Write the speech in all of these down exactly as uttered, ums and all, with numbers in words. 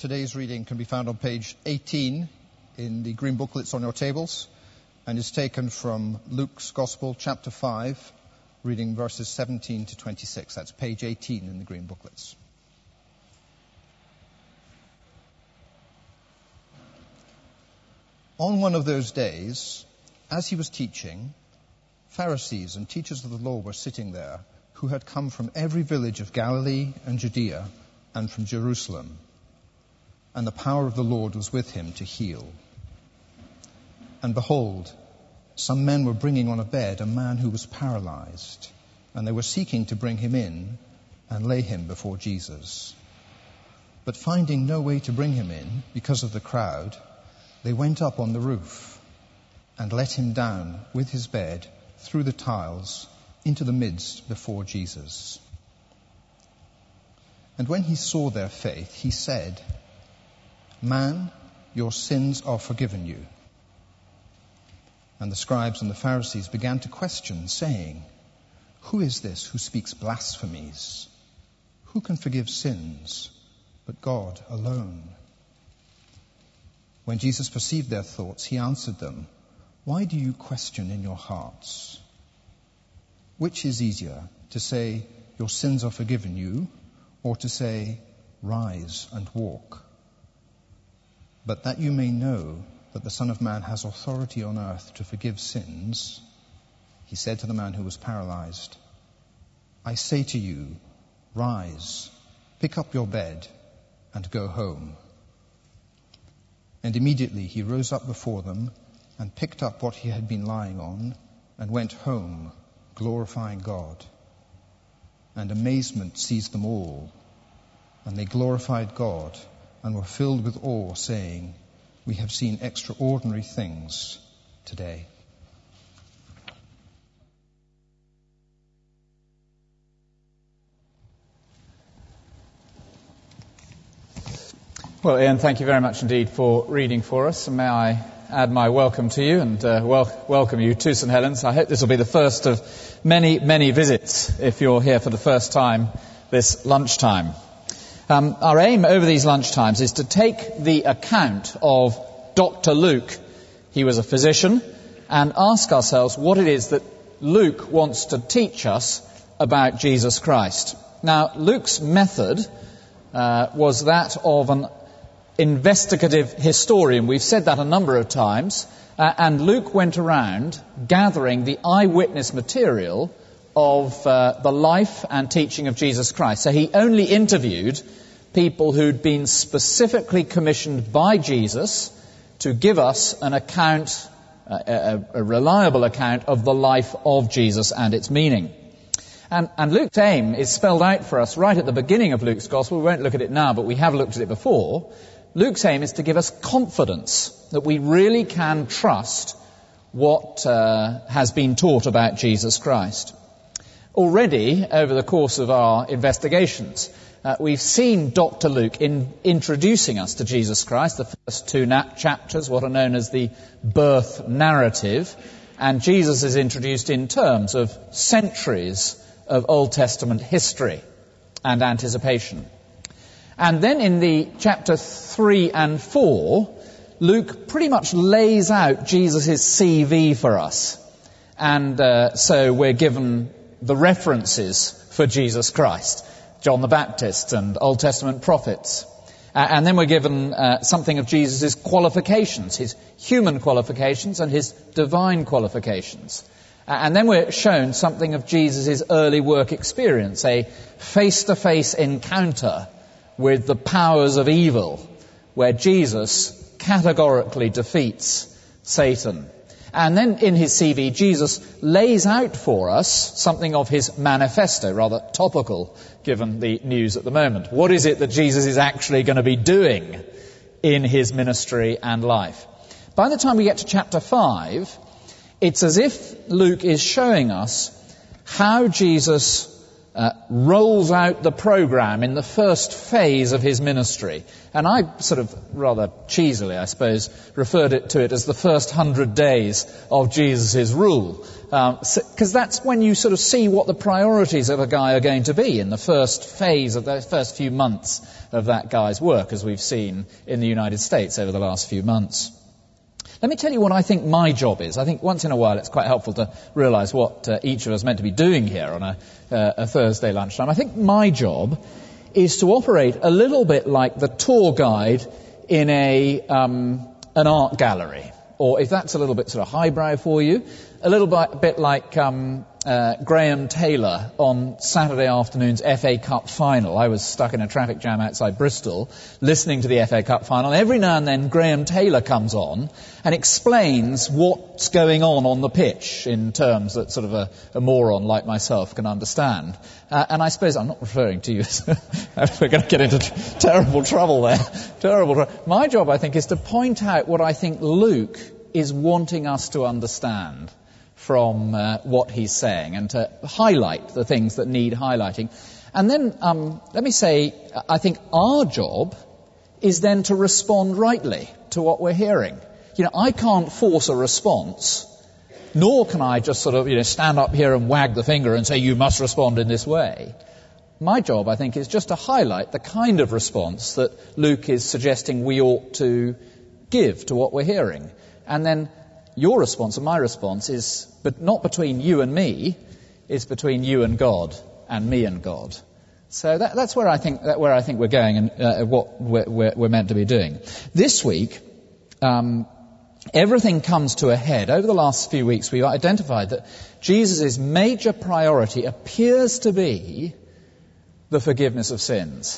Today's reading can be found on page eighteen in the green booklets on your tables and is taken from Luke's Gospel, chapter five, reading verses seventeen to twenty-six. That's page eighteen in the green booklets. On one of those days, as he was teaching, Pharisees and teachers of the law were sitting there, who had come from every village of Galilee and Judea and from Jerusalem. And the power of the Lord was with him to heal. And behold, some men were bringing on a bed a man who was paralyzed, and they were seeking to bring him in and lay him before Jesus. But finding no way to bring him in because of the crowd, they went up on the roof and let him down with his bed through the tiles into the midst before Jesus. And when he saw their faith, he said, "Man, your sins are forgiven you." And the scribes and the Pharisees began to question, saying, "Who is this who speaks blasphemies? Who can forgive sins but God alone?" When Jesus perceived their thoughts, he answered them, "Why do you question in your hearts? Which is easier, to say, 'Your sins are forgiven you,' or to say, 'Rise and walk'? But that you may know that the Son of Man has authority on earth to forgive sins," he said to the man who was paralyzed, "I say to you, rise, pick up your bed, and go home." And immediately he rose up before them and picked up what he had been lying on and went home, glorifying God. And amazement seized them all, and they glorified God and were filled with awe, saying, "We have seen extraordinary things today." Well, Ian, thank you very much indeed for reading for us. And may I add my welcome to you and uh, wel- welcome you to St Helens. I hope this will be the first of many, many visits if you're here for the first time this lunchtime. Um, our aim over these lunchtimes is to take the account of Doctor Luke, he was a physician, and ask ourselves what it is that Luke wants to teach us about Jesus Christ. Now, Luke's method uh, was that of an investigative historian. We've said that a number of times, uh, and Luke went around gathering the eyewitness material of uh, the life and teaching of Jesus Christ. So he only interviewed people who'd been specifically commissioned by Jesus to give us an account, a, a, a reliable account of the life of Jesus and its meaning. And, and Luke's aim is spelled out for us right at the beginning of Luke's Gospel. We won't look at it now, but we have looked at it before. Luke's aim is to give us confidence that we really can trust what uh, has been taught about Jesus Christ. Already, over the course of our investigations, uh, we've seen Doctor Luke in introducing us to Jesus Christ, the first two na- chapters, what are known as the birth narrative, and Jesus is introduced in terms of centuries of Old Testament history and anticipation. And then in the chapter three and four, Luke pretty much lays out Jesus' C V for us. And uh, so we're given the references for Jesus Christ, John the Baptist and Old Testament prophets. Uh, and then we're given uh, something of Jesus' qualifications, his human qualifications and his divine qualifications. Uh, and then we're shown something of Jesus' early work experience, a face-to-face encounter with the powers of evil, where Jesus categorically defeats Satan. And then in his C V, Jesus lays out for us something of his manifesto, rather topical given the news at the moment. What is it that Jesus is actually going to be doing in his ministry and life? By the time we get to chapter five, it's as if Luke is showing us how Jesus uh, rolls out the program in the first phase of his ministry. And I sort of, rather cheesily, I suppose, referred it to it as the first hundred days of Jesus' rule. Because um, so, that's when you sort of see what the priorities of a guy are going to be in the first phase of the first few months of that guy's work, as we've seen in the United States over the last few months. Let me tell you what I think my job is. I think once in a while it's quite helpful to realise what uh, each of us is meant to be doing here on a, uh, a Thursday lunchtime. I think my job is to operate a little bit like the tour guide in a um, an art gallery. Or if that's a little bit sort of highbrow for you, a little bit, bit like um, uh, Graham Taylor on Saturday afternoon's F A Cup final. I was stuck in a traffic jam outside Bristol listening to the F A Cup final. Every now and then Graham Taylor comes on and explains what's going on on the pitch in terms that sort of a, a moron like myself can understand. Uh, and I suppose I'm not referring to you. We're going to get into t- terrible trouble there. terrible trouble. My job, I think, is to point out what I think Luke is wanting us to understand from uh, what he's saying, and to highlight the things that need highlighting. And then, um, let me say, I think our job is then to respond rightly to what we're hearing. You know, I can't force a response, nor can I just sort of, you know, stand up here and wag the finger and say, you must respond in this way. My job, I think, is just to highlight the kind of response that Luke is suggesting we ought to give to what we're hearing. And then your response and my response is, but not between you and me, it's between you and God and me and God. So that, that's where I think that where I think we're going, and uh, what we're, we're, we're meant to be doing. This week, um, everything comes to a head. Over the last few weeks, we've identified that Jesus' major priority appears to be the forgiveness of sins.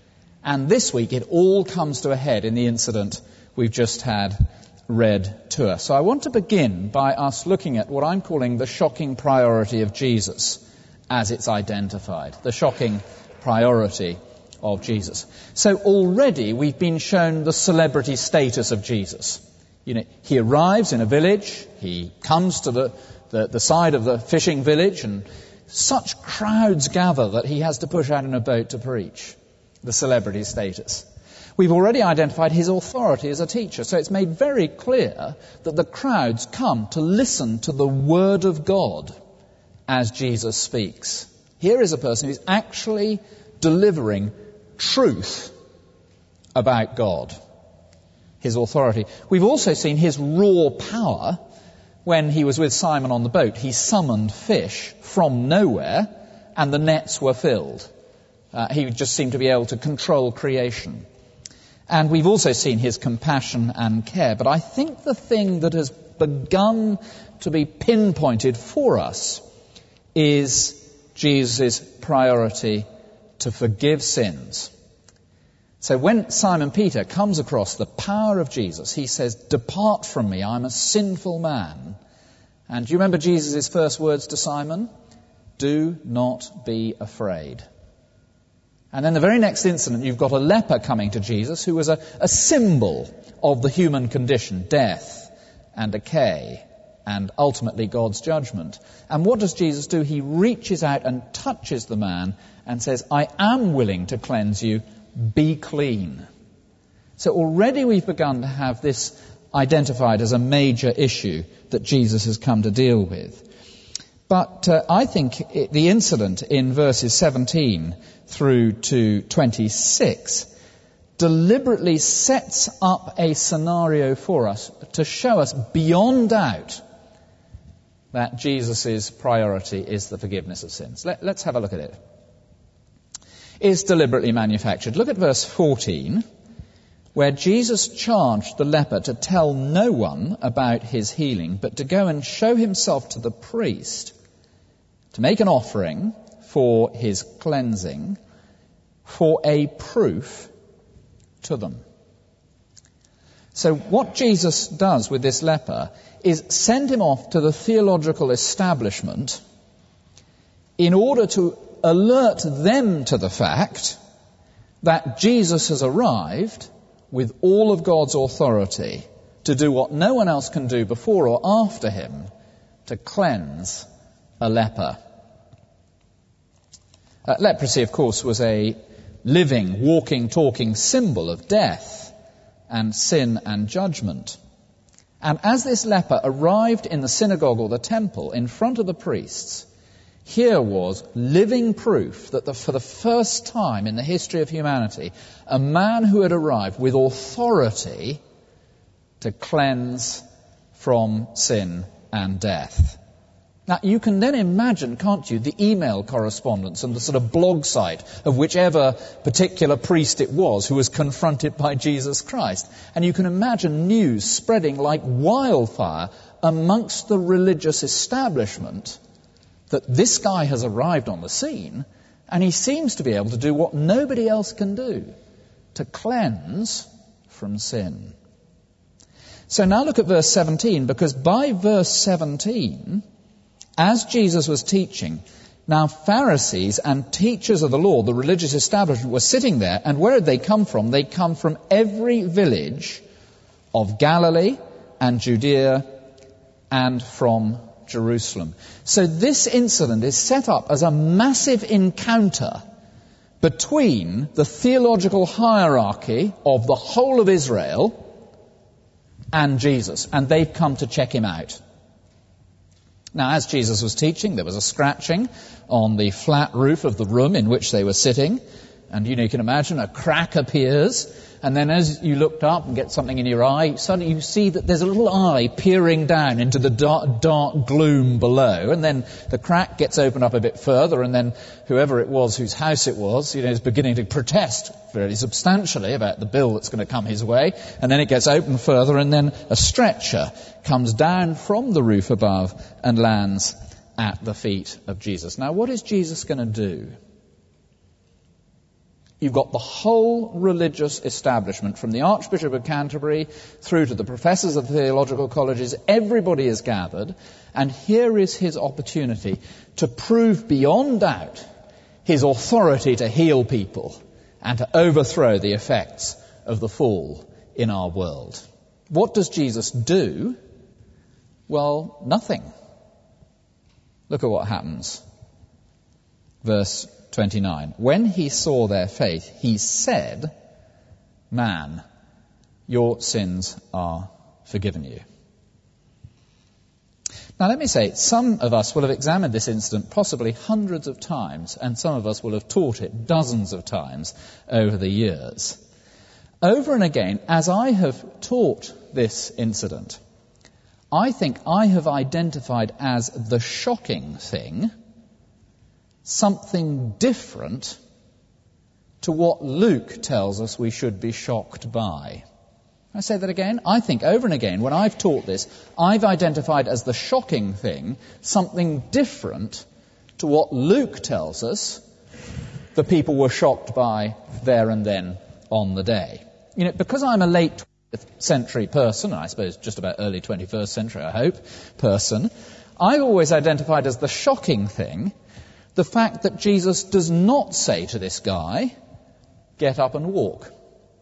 And this week, it all comes to a head in the incident we've just had read to us. So I want to begin by us looking at what I'm calling the shocking priority of Jesus as it's identified. The shocking priority of Jesus. So already we've been shown the celebrity status of Jesus. You know, he arrives in a village, he comes to the, the, the side of the fishing village, and such crowds gather that he has to push out in a boat to preach. The celebrity status. We've already identified his authority as a teacher, so it's made very clear that the crowds come to listen to the Word of God as Jesus speaks. Here is a person who's actually delivering truth about God, his authority. We've also seen his raw power when he was with Simon on the boat. He summoned fish from nowhere, and the nets were filled. Uh, he just seemed to be able to control creation. And we've also seen his compassion and care. But I think the thing that has begun to be pinpointed for us is Jesus' priority to forgive sins. So when Simon Peter comes across the power of Jesus, he says, "Depart from me, I'm a sinful man." And do you remember Jesus' first words to Simon? "Do not be afraid." And then the very next incident, you've got a leper coming to Jesus who was a, a symbol of the human condition, death and decay, and ultimately God's judgment. And what does Jesus do? He reaches out and touches the man and says, "I am willing to cleanse you, be clean." So already we've begun to have this identified as a major issue that Jesus has come to deal with. But uh, I think it, the incident in verses seventeen through to twenty-six deliberately sets up a scenario for us to show us beyond doubt that Jesus' priority is the forgiveness of sins. Let, let's have a look at it. It's deliberately manufactured. Look at verse fourteen, where Jesus charged the leper to tell no one about his healing, but to go and show himself to the priest, to make an offering for his cleansing, for a proof to them. So what Jesus does with this leper is send him off to the theological establishment in order to alert them to the fact that Jesus has arrived with all of God's authority to do what no one else can do before or after him, to cleanse a leper. Uh, leprosy, of course, was a living, walking, talking symbol of death and sin and judgment. And as this leper arrived in the synagogue or the temple in front of the priests, here was living proof that the, for the first time in the history of humanity, a man who had arrived with authority to cleanse from sin and death. Now, you can then imagine, can't you, the email correspondence and the sort of blog site of whichever particular priest it was who was confronted by Jesus Christ. And you can imagine news spreading like wildfire amongst the religious establishment that this guy has arrived on the scene and he seems to be able to do what nobody else can do, to cleanse from sin. So now look at verse seventeen, because by verse seventeen, as Jesus was teaching, now Pharisees and teachers of the law, the religious establishment, were sitting there, and where had they come from? They come from every village of Galilee and Judea and from Jerusalem. So this incident is set up as a massive encounter between the theological hierarchy of the whole of Israel and Jesus, and they've come to check him out. Now, as Jesus was teaching, there was a scratching on the flat roof of the room in which they were sitting. And you know, you can imagine a crack appears. And then as you looked up and get something in your eye, suddenly you see that there's a little eye peering down into the dark, dark gloom below. And then the crack gets opened up a bit further. And then whoever it was whose house it was, you know, is beginning to protest very substantially about the bill that's going to come his way. And then it gets opened further, and then a stretcher comes down from the roof above and lands at the feet of Jesus. Now, what is Jesus going to do? You've got the whole religious establishment, from the Archbishop of Canterbury through to the professors of the theological colleges. Everybody is gathered, and here is his opportunity to prove beyond doubt his authority to heal people and to overthrow the effects of the fall in our world. What does Jesus do? Well, nothing. Look at what happens. Verse twenty-nine. When he saw their faith, he said, "Man, your sins are forgiven you." Now let me say, some of us will have examined this incident possibly hundreds of times, and some of us will have taught it dozens of times over the years. Over and again, as I have taught this incident, I think I have identified as the shocking thing something different to what Luke tells us we should be shocked by. I say that again. I think over and again, when I've taught this, I've identified as the shocking thing something different to what Luke tells us the people were shocked by there and then on the day. You know, because I'm a late twentieth century person, and I suppose just about early twenty-first century, I hope, person, I've always identified as the shocking thing the fact that Jesus does not say to this guy, "Get up and walk."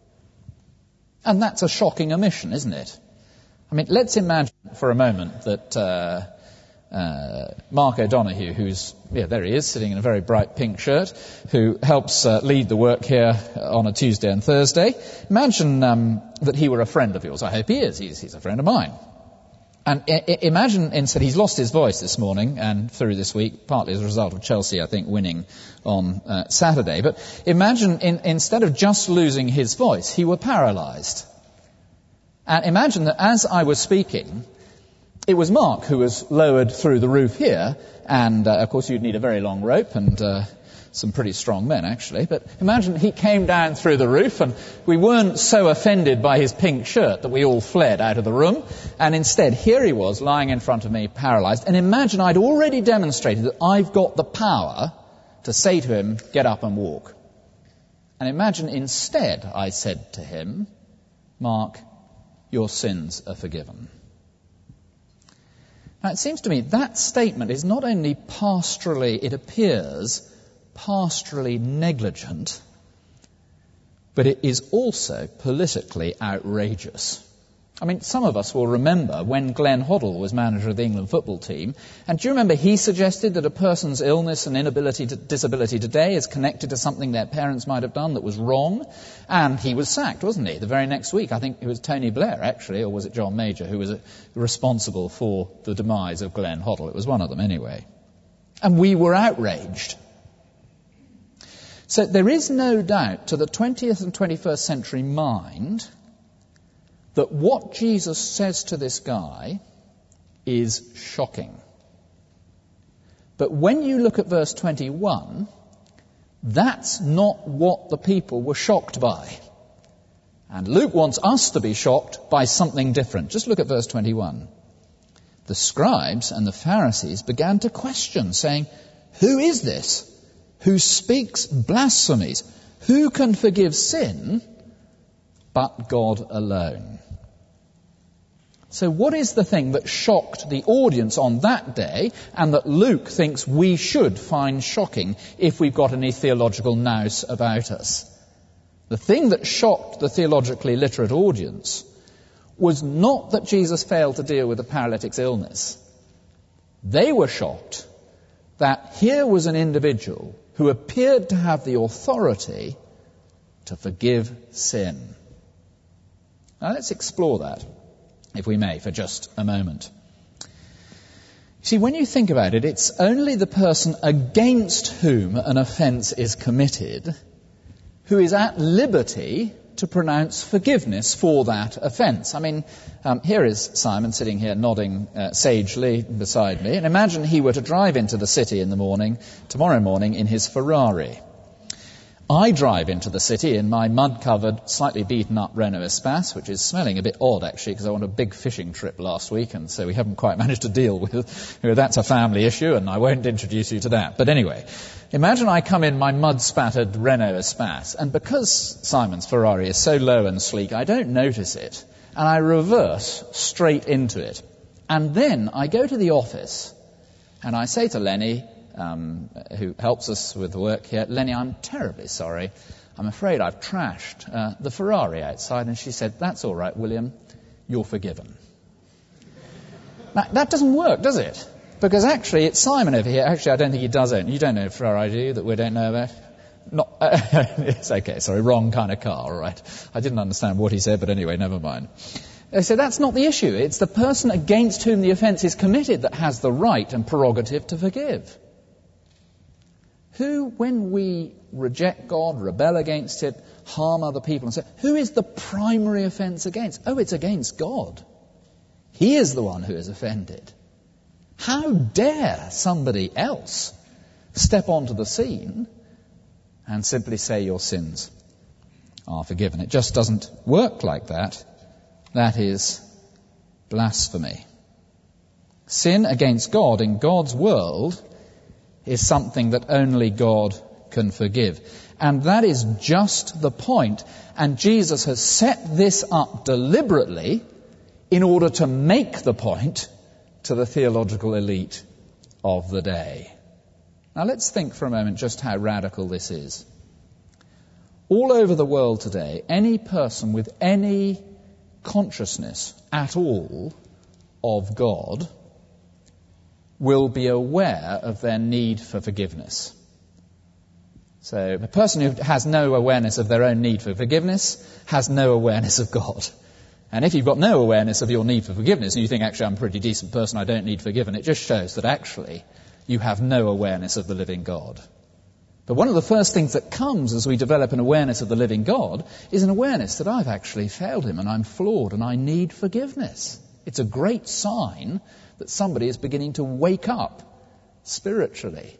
And that's a shocking omission, isn't it? I mean, let's imagine for a moment that uh, uh, Mark O'Donoghue, who's, yeah, there he is, sitting in a very bright pink shirt, who helps uh, lead the work here on a Tuesday and Thursday. Imagine um, that he were a friend of yours. I hope he is. He's, he's a friend of mine. And I- I imagine instead, he's lost his voice this morning and through this week, partly as a result of Chelsea, I think, winning on uh, Saturday. But imagine in, instead of just losing his voice, he were paralyzed. And imagine that as I was speaking, it was Mark who was lowered through the roof here. And, uh, of course, you'd need a very long rope and uh, some pretty strong men, actually. But imagine he came down through the roof and we weren't so offended by his pink shirt that we all fled out of the room. And instead, here he was lying in front of me, paralyzed. And imagine I'd already demonstrated that I've got the power to say to him, "Get up and walk." And imagine instead I said to him, "Mark, your sins are forgiven." Now, it seems to me that statement is not only pastorally, it appears pastorally negligent, but it is also politically outrageous. I mean, some of us will remember when Glenn Hoddle was manager of the England football team, and do you remember he suggested that a person's illness and inability to, disability today is connected to something their parents might have done that was wrong? And he was sacked, wasn't he? The very next week, I think it was Tony Blair, actually, or was it John Major, who was uh, responsible for the demise of Glenn Hoddle. It was one of them anyway. And we were outraged. So there is no doubt to the twentieth and twenty-first century mind that what Jesus says to this guy is shocking. But when you look at verse twenty-one, that's not what the people were shocked by. And Luke wants us to be shocked by something different. Just look at verse twenty-one. The scribes and the Pharisees began to question, saying, "Who is this who speaks blasphemies? Who can forgive sin but God alone?" So what is the thing that shocked the audience on that day and that Luke thinks we should find shocking if we've got any theological nous about us? The thing that shocked the theologically literate audience was not that Jesus failed to deal with the paralytic's illness. They were shocked that here was an individual who appeared to have the authority to forgive sin. Now let's explore that, if we may, for just a moment. See, when you think about it, it's only the person against whom an offence is committed who is at liberty to pronounce forgiveness for that offence. I mean, um, here is Simon sitting here nodding uh, sagely beside me, and imagine he were to drive into the city in the morning, tomorrow morning, in his Ferrari. I drive into the city in my mud-covered, slightly beaten-up Renault Espace, which is smelling a bit odd, actually, because I went on a big fishing trip last week, and so we haven't quite managed to deal with it. That's a family issue, and I won't introduce you to that. But anyway, imagine I come in my mud-spattered Renault Espace, and because Simon's Ferrari is so low and sleek, I don't notice it, and I reverse straight into it. And then I go to the office, and I say to Lenny, Um, who helps us with the work here, "Lenny, I'm terribly sorry. I'm afraid I've trashed uh, the Ferrari outside." And she said, "That's all right, William. You're forgiven." Now, that doesn't work, does it? Because actually, it's Simon over here. Actually, I don't think he does own. You don't know Ferrari, do you, that we don't know about? Not, uh, it's okay, sorry, wrong kind of car, all right. I didn't understand what he said, but anyway, never mind. So that's not the issue. It's the person against whom the offence is committed that has the right and prerogative to forgive. Who, when we reject God, rebel against it, harm other people, and so, who is the primary offence against? Oh, it's against God. He is the one who is offended. How dare somebody else step onto the scene and simply say your sins are forgiven? It just doesn't work like that. That is blasphemy. Sin against God in God's world is something that only God can forgive. And that is just the point. And Jesus has set this up deliberately in order to make the point to the theological elite of the day. Now let's think for a moment just how radical this is. All over the world today, any person with any consciousness at all of God will be aware of their need for forgiveness. So a person who has no awareness of their own need for forgiveness has no awareness of God. And if you've got no awareness of your need for forgiveness and you think, actually, I'm a pretty decent person, I don't need forgiven, it just shows that actually you have no awareness of the living God. But one of the first things that comes as we develop an awareness of the living God is an awareness that I've actually failed him and I'm flawed and I need forgiveness. It's a great sign that somebody is beginning to wake up spiritually.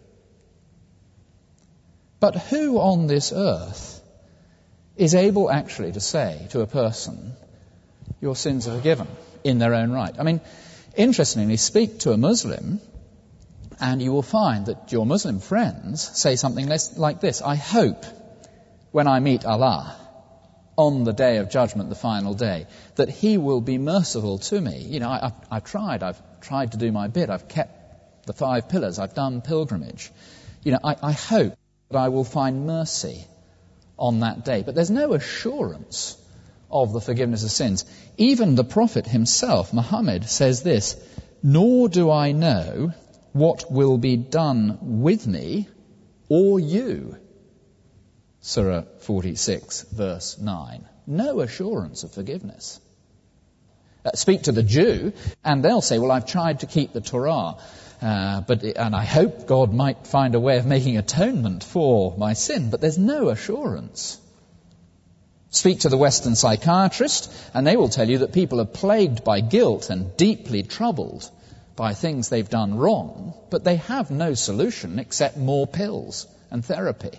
But who on this earth is able actually to say to a person, your sins are forgiven in their own right? I mean, interestingly, speak to a Muslim and you will find that your Muslim friends say something less like this: I hope when I meet Allah on the day of judgment, the final day, that he will be merciful to me. You know, I, I've, I've tried, I've tried to do my bit, I've kept the five pillars, I've done pilgrimage. You know, I, I hope that I will find mercy on that day. But there's no assurance of the forgiveness of sins. Even the prophet himself, Muhammad, says this, "Nor do I know what will be done with me or you." Surah forty-six, verse nine. No assurance of forgiveness. Uh, speak to the Jew, and they'll say, well, I've tried to keep the Torah, uh, but and I hope God might find a way of making atonement for my sin, but there's no assurance. Speak to the Western psychiatrist, and they will tell you that people are plagued by guilt and deeply troubled by things they've done wrong, but they have no solution except more pills and therapy.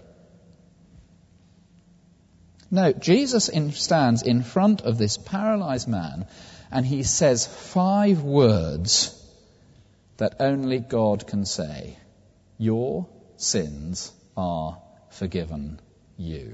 No, Jesus in, stands in front of this paralyzed man, and he says five words that only God can say. Your sins are forgiven you.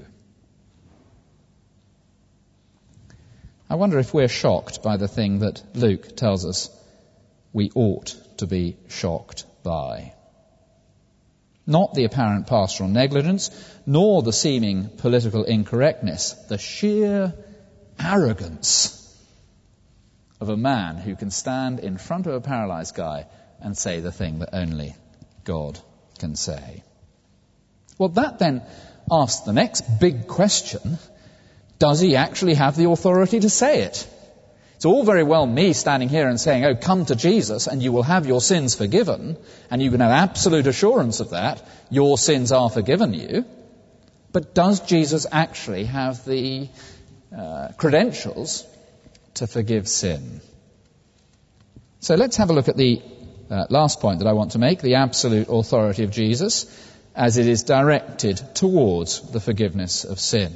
I wonder if we're shocked by the thing that Luke tells us we ought to be shocked by. Not the apparent pastoral negligence, nor the seeming political incorrectness, the sheer arrogance of a man who can stand in front of a paralyzed guy and say the thing that only God can say. Well, that then asks the next big question. Does he actually have the authority to say it? It's all very well me standing here and saying, oh, come to Jesus and you will have your sins forgiven, and you can have absolute assurance of that. Your sins are forgiven you. But does Jesus actually have the uh, credentials to forgive sin? So let's have a look at the uh, last point that I want to make, the absolute authority of Jesus as it is directed towards the forgiveness of sin.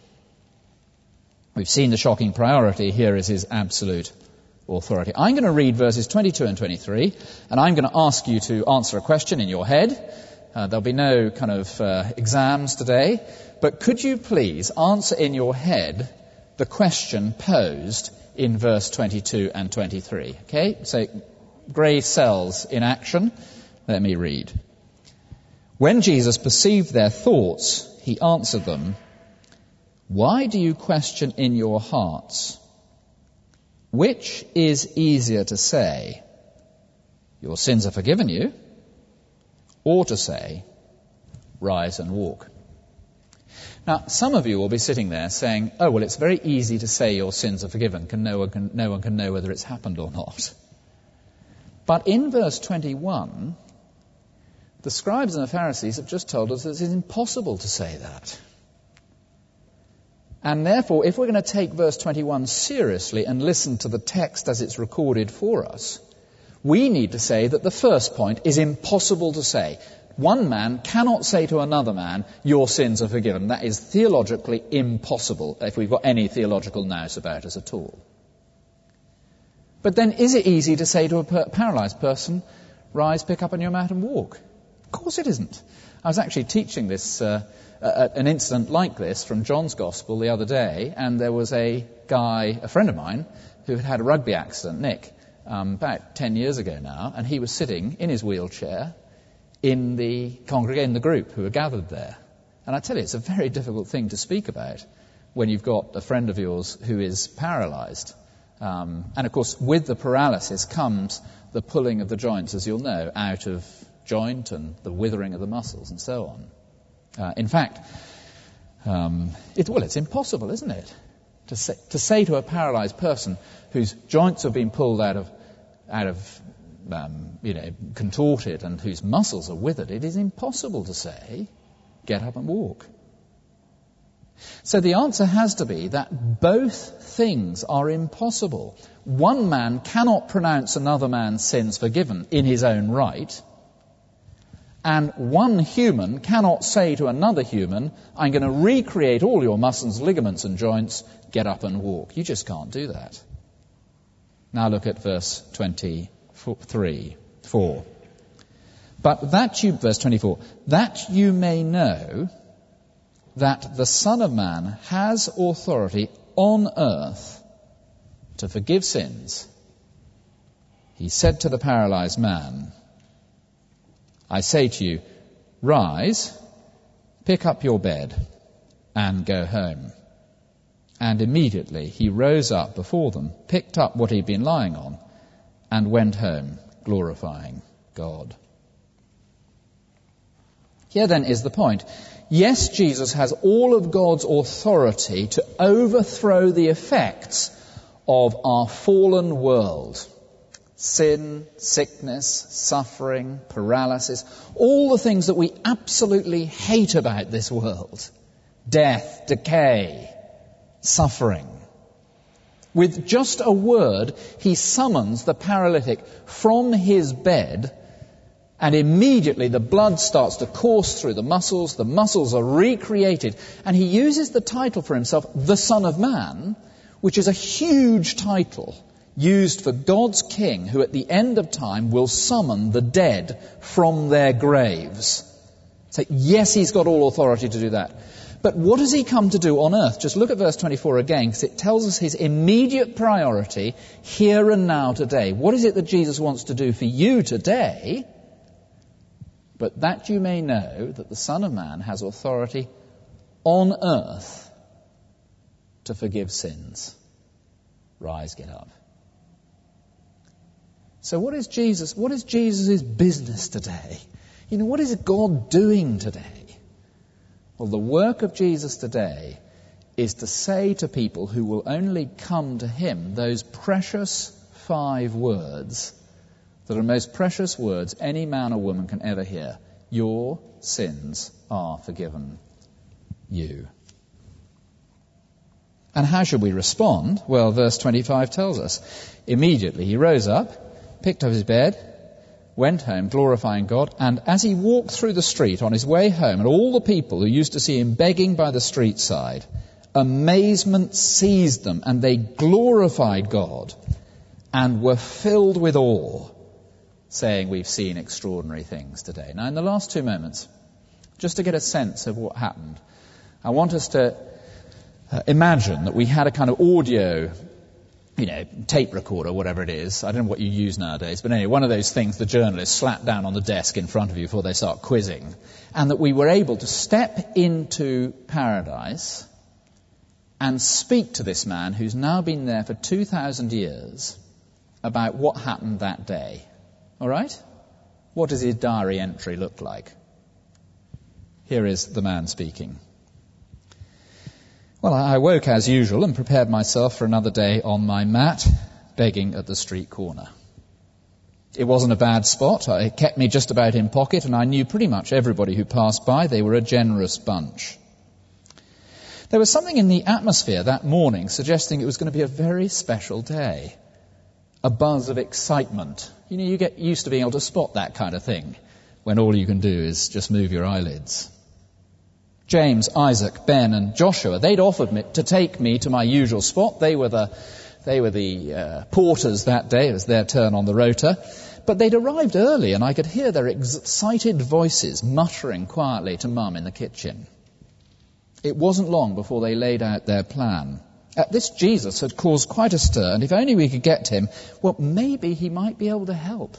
We've seen the shocking priority. Here is his absolute authority. I'm going to read verses twenty-two and twenty-three, and I'm going to ask you to answer a question in your head. Uh, there'll be no kind of uh, exams today, but could you please answer in your head the question posed in verse twenty-two and twenty-three? Okay, so grey cells in action. Let me read. When Jesus perceived their thoughts, he answered them, "Why do you question in your hearts? Which is easier to say, 'Your sins are forgiven you,' or to say, 'Rise and walk'?" Now, some of you will be sitting there saying, oh, well, it's very easy to say your sins are forgiven. Can no one can, no one can know whether it's happened or not. But in verse twenty-one, the scribes and the Pharisees have just told us that it is impossible to say that. And therefore, if we're going to take verse twenty-one seriously and listen to the text as it's recorded for us, we need to say that the first point is impossible to say. One man cannot say to another man, your sins are forgiven. That is theologically impossible, if we've got any theological nous about us at all. But then, is it easy to say to a per- paralyzed person, rise, pick up on your mat and walk? Of course it isn't. I was actually teaching this, uh, uh, an incident like this from John's Gospel the other day, and there was a guy, a friend of mine, who had had a rugby accident, Nick, um, about ten years ago now, and he was sitting in his wheelchair in the congregation, the group who were gathered there. And I tell you, it's a very difficult thing to speak about when you've got a friend of yours who is paralyzed. Um, and of course, with the paralysis comes the pulling of the joints, as you'll know, out of joint and the withering of the muscles and so on. Uh, in fact, um, it, well, it's impossible, isn't it, to say, to say to a paralyzed person whose joints have been pulled out of, out of, um, you know, contorted and whose muscles are withered. It is impossible to say, get up and walk. So the answer has to be that both things are impossible. One man cannot pronounce another man's sins forgiven in his own right, and one human cannot say to another human, I'm going to recreate all your muscles, ligaments and joints, get up and walk. You just can't do that. Now look at verse twenty-three, four. But that you, verse twenty-four, that you may know that the Son of Man has authority on earth to forgive sins, he said to the paralyzed man, I say to you, rise, pick up your bed, and go home. And immediately he rose up before them, picked up what he'd been lying on, and went home, glorifying God. Here then is the point. Yes, Jesus has all of God's authority to overthrow the effects of our fallen world. Sin, sickness, suffering, paralysis, all the things that we absolutely hate about this world. Death, decay, suffering. With just a word, he summons the paralytic from his bed, and immediately the blood starts to course through the muscles, the muscles are recreated, and he uses the title for himself, the Son of Man, which is a huge title used for God's King, who at the end of time will summon the dead from their graves. So yes, he's got all authority to do that. But what does he come to do on earth? Just look at verse twenty-four again, because it tells us his immediate priority here and now today. What is it that Jesus wants to do for you today? But that you may know that the Son of Man has authority on earth to forgive sins. Rise, get up. So what is Jesus, what is Jesus' business today? You know, what is God doing today? Well, the work of Jesus today is to say to people who will only come to him those precious five words that are the most precious words any man or woman can ever hear. Your sins are forgiven you. And how should we respond? Well, verse twenty-five tells us. Immediately he rose up, picked up his bed, went home glorifying God, and as he walked through the street on his way home, and all the people who used to see him begging by the street side, amazement seized them, and they glorified God and were filled with awe, saying, we've seen extraordinary things today. Now, in the last two moments, just to get a sense of what happened, I want us to uh, imagine that we had a kind of audio, you know, tape recorder, whatever it is. I don't know what you use nowadays, but anyway, one of those things the journalists slap down on the desk in front of you before they start quizzing. And that we were able to step into paradise and speak to this man who's now been there for two thousand years about what happened that day. All right? What does his diary entry look like? Here is the man speaking. Well, I woke as usual and prepared myself for another day on my mat, begging at the street corner. It wasn't a bad spot. It kept me just about in pocket, and I knew pretty much everybody who passed by. They were a generous bunch. There was something in the atmosphere that morning suggesting it was going to be a very special day. A buzz of excitement. You know, you get used to being able to spot that kind of thing when all you can do is just move your eyelids. James, Isaac, Ben and Joshua, they'd offered me to take me to my usual spot. They were the, they were the uh, porters that day. It was their turn on the rota. But they'd arrived early and I could hear their excited voices muttering quietly to Mum in the kitchen. It wasn't long before they laid out their plan. At this, Jesus had caused quite a stir, and if only we could get to him, well, maybe he might be able to help.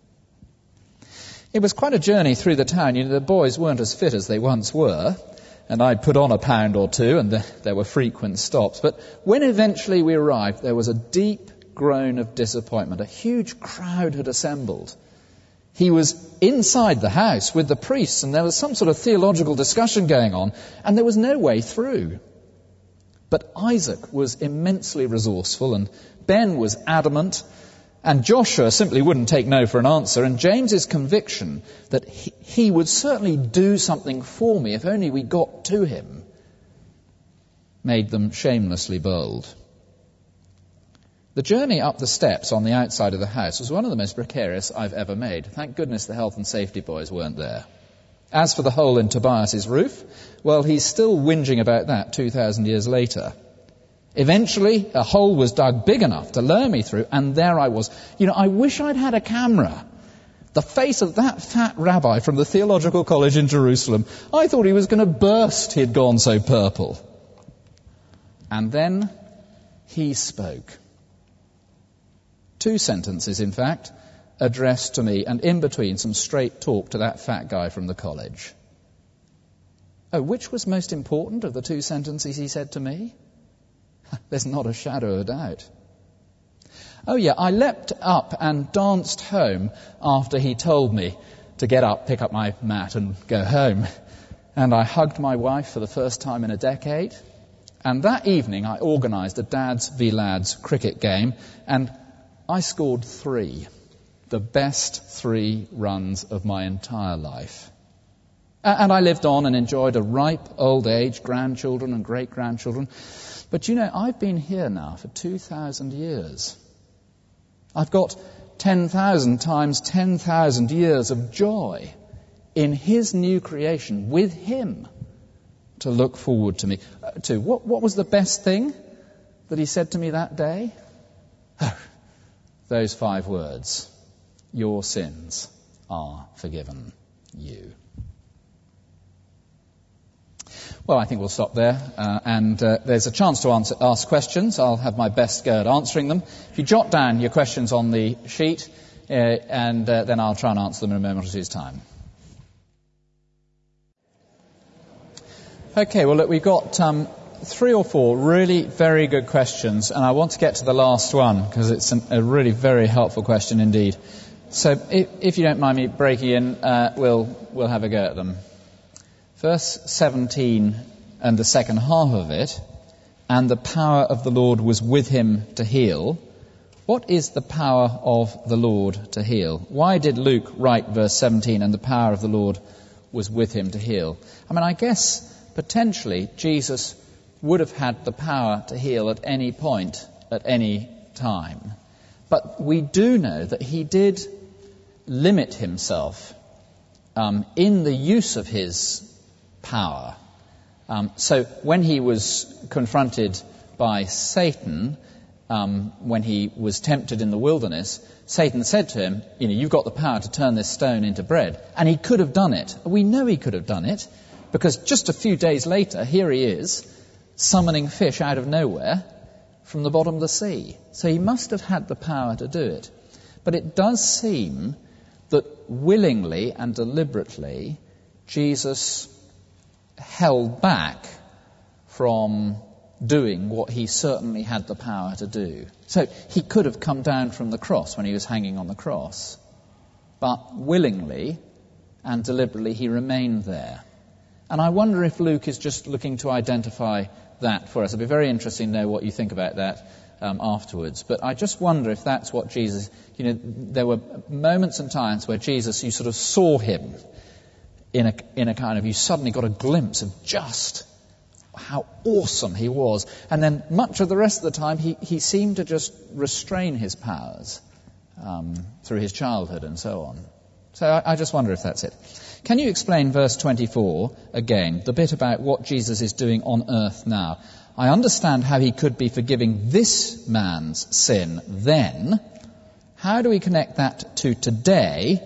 It was quite a journey through the town. You know, the boys weren't as fit as they once were, and I'd put on a pound or two, and the, there were frequent stops. But when eventually we arrived, there was a deep groan of disappointment. A huge crowd had assembled. He was inside the house with the priests, and there was some sort of theological discussion going on, and there was no way through. But Isaac was immensely resourceful, and Ben was adamant, and Joshua simply wouldn't take no for an answer, and James's conviction that he, he would certainly do something for me if only we got to him made them shamelessly bold. The journey up the steps on the outside of the house was one of the most precarious I've ever made. Thank goodness the health and safety boys weren't there. As for the hole in Tobias's roof, well, he's still whinging about that two thousand years later. Eventually, a hole was dug big enough to lower me through, and there I was. You know, I wish I'd had a camera. The face of that fat rabbi from the Theological College in Jerusalem, I thought he was going to burst, he had gone so purple. And then he spoke. Two sentences, in fact, addressed to me, and in between some straight talk to that fat guy from the college. Oh, which was most important of the two sentences he said to me? There's not a shadow of a doubt. Oh yeah, I leapt up and danced home after he told me to get up, pick up my mat and go home. And I hugged my wife for the first time in a decade. And that evening I organised a Dads v Lads cricket game, and I scored three. The best three runs of my entire life. And I lived on and enjoyed a ripe old age, grandchildren and great-grandchildren. But you know, I've been here now for two thousand years. I've got ten thousand times ten thousand years of joy in his new creation with him to look forward to me uh, to. What, what was the best thing that he said to me that day? Oh, those five words. Your sins are forgiven you. Well, I think we'll stop there, uh, and uh, there's a chance to answer, ask questions. I'll have my best go at answering them. If you jot down your questions on the sheet, uh, and uh, then I'll try and answer them in a moment or two's time. Okay, well, look, we've got um, three or four really very good questions, and I want to get to the last one because it's an, a really very helpful question indeed. So if, if you don't mind me breaking in, uh, we'll, we'll have a go at them. Verse seventeen and the second half of it, and the power of the Lord was with him to heal. What is the power of the Lord to heal? Why did Luke write verse seventeen, and the power of the Lord was with him to heal? I mean, I guess potentially Jesus would have had the power to heal at any point, at any time. But we do know that he did limit himself um, in the use of his power. Um, so when he was confronted by Satan, um, when he was tempted in the wilderness, Satan said to him, you know, you've got the power to turn this stone into bread. And he could have done it. We know he could have done it because just a few days later, here he is summoning fish out of nowhere from the bottom of the sea. So he must have had the power to do it. But it does seem that willingly and deliberately Jesus held back from doing what he certainly had the power to do. So he could have come down from the cross when he was hanging on the cross, but willingly and deliberately he remained there. And I wonder if Luke is just looking to identify that for us. It'd be very interesting to know what you think about that um, afterwards. But I just wonder if that's what Jesus, you know, there were moments and times where Jesus, you sort of saw him in a, in a kind of, you suddenly got a glimpse of just how awesome he was. And then much of the rest of the time, he, he seemed to just restrain his powers um, through his childhood and so on. So I, I just wonder if that's it. Can you explain verse twenty-four again, the bit about what Jesus is doing on earth now? I understand how he could be forgiving this man's sin then. How do we connect that to today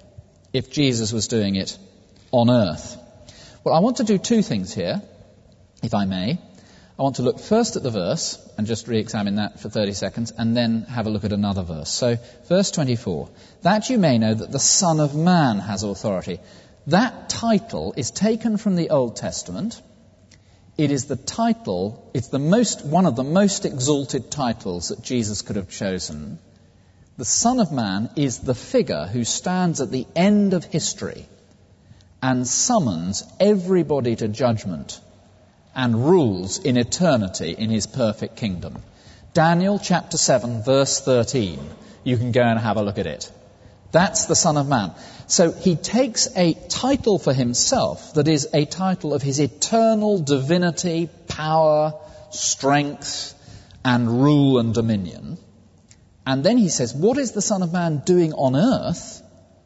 if Jesus was doing it on earth? Well, I want to do two things here, if I may. I want to look first at the verse and just re-examine that for thirty seconds and then have a look at another verse. So, verse twenty-four, that you may know that the Son of Man has authority. That title is taken from the Old Testament. It is the title, it's the most, one of the most exalted titles that Jesus could have chosen. The Son of Man is the figure who stands at the end of history and summons everybody to judgment and rules in eternity in his perfect kingdom. Daniel chapter seven, verse thirteen. You can go and have a look at it. That's the Son of Man. So he takes a title for himself that is a title of his eternal divinity, power, strength, and rule and dominion. And then he says, what is the Son of Man doing on earth?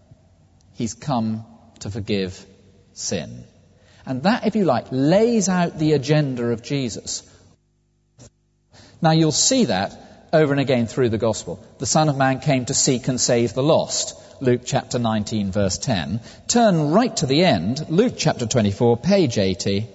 He's come to forgive sin. And that, if you like, lays out the agenda of Jesus. Now you'll see that over and again through the Gospel. The Son of Man came to seek and save the lost. Luke chapter nineteen, verse ten. Turn right to the end, Luke chapter twenty-four, page eighty.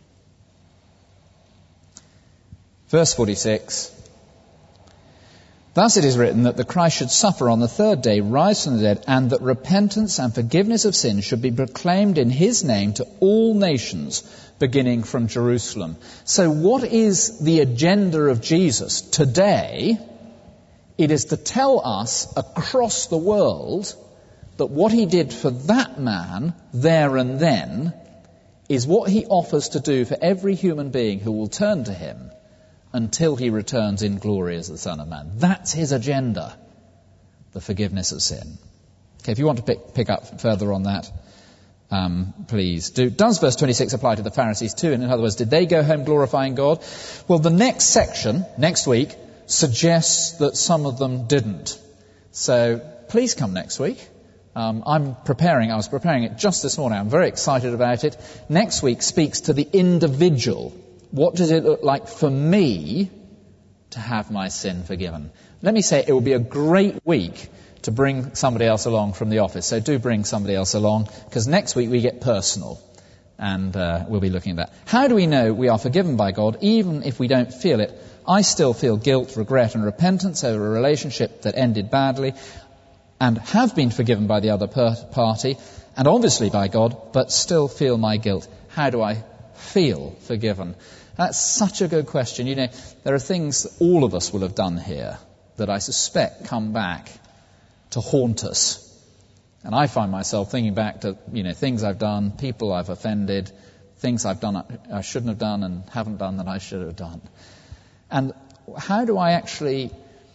Verse forty-six. Thus it is written that the Christ should suffer on the third day, rise from the dead, and that repentance and forgiveness of sins should be proclaimed in his name to all nations, beginning from Jerusalem. So what is the agenda of Jesus today? It is to tell us across the world that what he did for that man there and then is what he offers to do for every human being who will turn to him until he returns in glory as the Son of Man. That's his agenda, the forgiveness of sin. Okay, if you want to pick, pick up further on that, um, please do. Does verse twenty-six apply to the Pharisees too? And in other words, did they go home glorifying God? Well, the next section, next week, suggests that some of them didn't. So please come next week. Um, I'm preparing, I was preparing it just this morning. I'm very excited about it. Next week speaks to the individual. What does it look like for me to have my sin forgiven? Let me say it will be a great week to bring somebody else along from the office. So do bring somebody else along, because next week we get personal. And uh, we'll be looking at that. How do we know we are forgiven by God, even if we don't feel it? I still feel guilt, regret and repentance over a relationship that ended badly, and have been forgiven by the other per- party, and obviously by God, but still feel my guilt. How do I feel forgiven? That's such a good question. You know, there are things that all of us will have done here that I suspect come back to haunt us. And I find myself thinking back to, you know, things I've done, people I've offended, things I've done I shouldn't have done and haven't done that I should have done. And how do I actually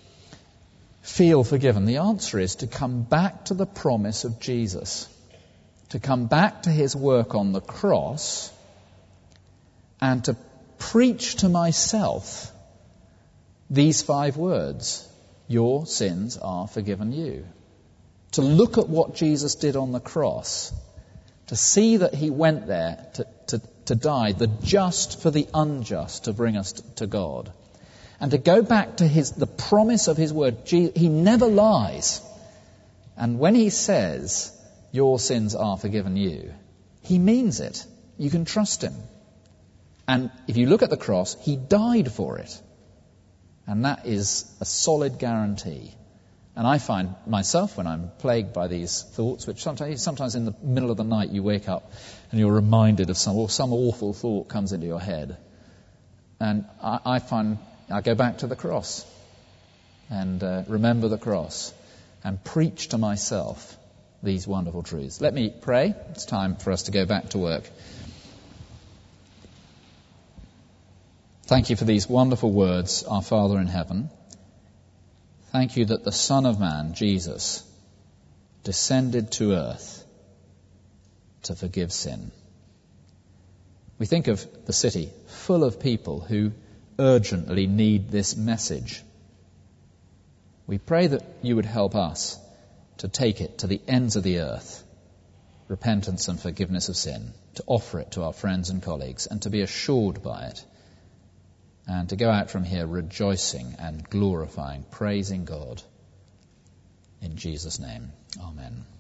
feel forgiven? The answer is to come back to the promise of Jesus, to come back to his work on the cross, and to preach to myself these five words: your sins are forgiven you. To look at what Jesus did on the cross, to see that he went there to, to, to die, the just for the unjust, to bring us to, to God. And to go back to his the promise of his word. He never lies. And when he says, your sins are forgiven you, he means it. You can trust him. And if you look at the cross, he died for it. And that is a solid guarantee. And I find myself, when I'm plagued by these thoughts, which sometimes, sometimes in the middle of the night you wake up and you're reminded of some, or some awful thought comes into your head. And I, I find I go back to the cross and uh, remember the cross and preach to myself these wonderful truths. Let me pray. It's time for us to go back to work. Thank you for these wonderful words, our Father in heaven. Thank you that the Son of Man, Jesus, descended to earth to forgive sin. We think of the city full of people who urgently need this message. We pray that you would help us to take it to the ends of the earth, repentance and forgiveness of sin, to offer it to our friends and colleagues, and to be assured by it, and to go out from here rejoicing and glorifying, praising God. In Jesus' name, amen.